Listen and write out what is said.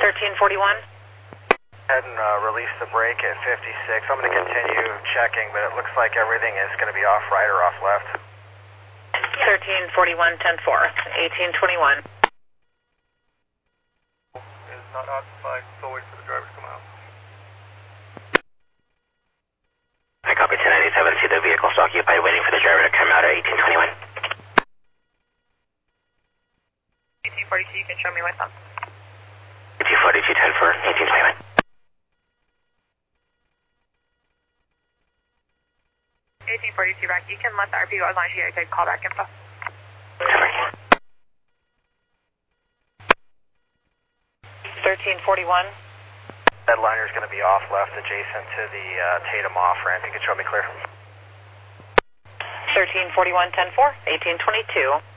1341. Ahead and release the brake at 56. I'm going to continue checking, but it looks like everything is going to be off right or off left. 1341, 10-4, 1821. Is not occupied, so wait for the driver to come out. I copy 1097, see the vehicle's occupied, waiting for the driver to come out at 1821. 1842, you can show me with them. 1842, 10-4, 1821. 1842 back. You can let the RPO as long as you take callback info. 1341. Headliner is going to be off left adjacent to the Tatum off ramp. You can show me clear. 1341, 10-4, 1822.